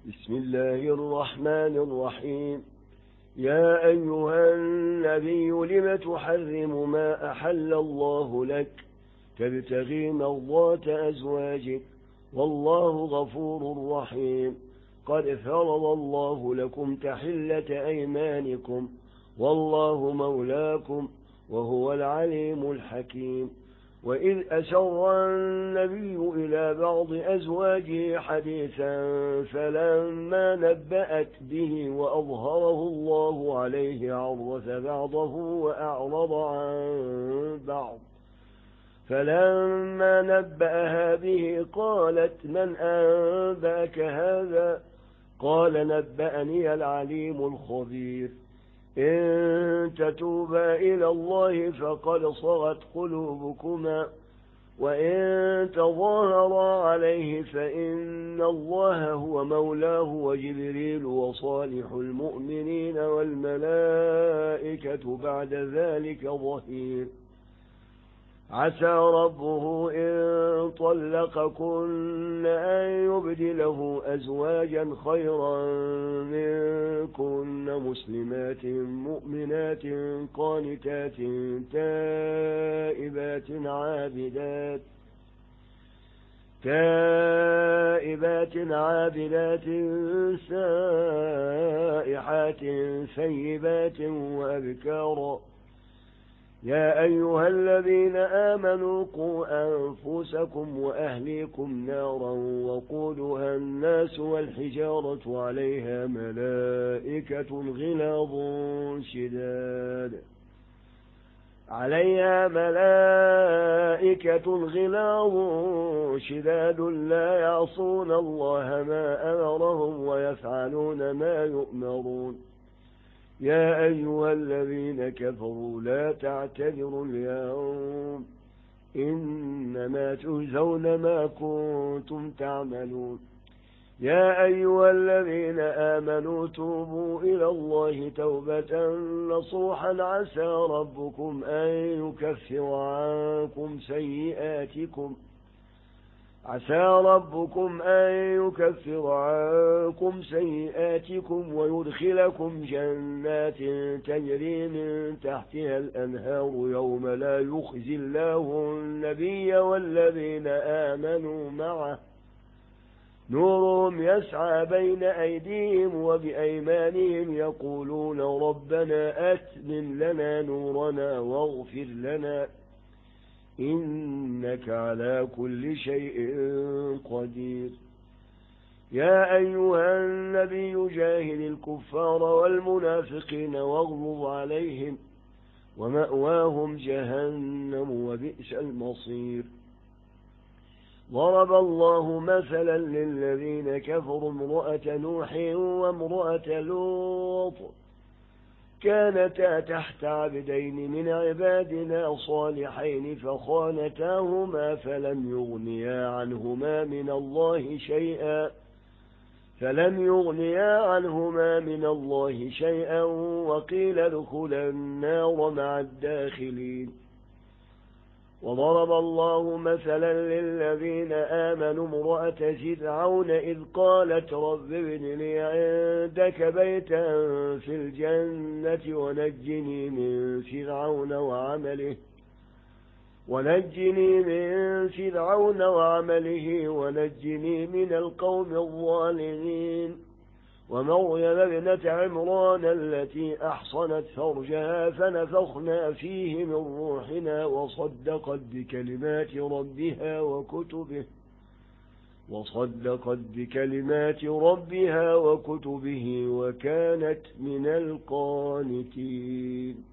بسم الله الرحمن الرحيم. يا أيها النبي لم تحرم ما أحل الله لك تبتغي مرضات أزواجك والله غفور رحيم. قد فرض الله لكم تحلة أيمانكم والله مولاكم وهو العليم الحكيم. وإذ أسر النبي إلى بعض أزواجه حديثا فلما نبأت به وأظهره الله عليه عرف بعضه وأعرض عن بعض. فلما نبأها به قالت من أنبأك هذا؟ قال نبأني العليم الخبير. إن تتوبا إلى الله فقد صغت قلوبكما وإن تظاهرا عليه فإن الله هو مولاه وجبريل وصالح المؤمنين والملائكة بعد ذلك ظهير. عسى ربه إن طلقكن أن يبدله أزواجا خيرا منكن مسلمات مؤمنات قانتات تائبات عابدات سائحات ثيبات وأبكارا. يا أيها الذين آمنوا قوا أنفسكم وأهليكم نارا وقودها الناس والحجارة عليها ملائكة غلاظ شداد لا يعصون الله ما أمرهم ويفعلون ما يؤمرون. يا أيها الذين كفروا لا تعتذروا اليوم إنما تجزون ما كنتم تعملون. يا أيها الذين آمنوا توبوا إلى الله توبة نصوحا عسى ربكم أن يكفر عنكم سيئاتكم ويدخلكم جنات تجري من تحتها الأنهار يوم لا يخزي الله النبي والذين آمنوا معه نورهم يسعى بين أيديهم وبأيمانهم يقولون ربنا أتمم لنا نورنا واغفر لنا إنك على كل شيء قدير. يا أيها النبي جاهد الكفار والمنافقين واغلظ عليهم ومأواهم جهنم وبئس المصير. ضرب الله مثلا للذين كفروا امرأة نوح وامرأة لوط كانتا تحت عبدين من عبادنا صالحين فخانتاهما فلم يغنيا عنهما من الله شيئا وقيل ادخلا النار مع الداخلين. وضرب الله مثلا للذين آمنوا امرأة فرعون إذ قالت رب ابن لي عندك بيتا في الجنة ونجني من فرعون وعمله ونجني من القوم الظالمين. ومريم ابنة عمران التي أحصنت فرجها فنفخنا فيه من روحنا وصدقت بكلمات ربها وكتبه وكانت من القانتين.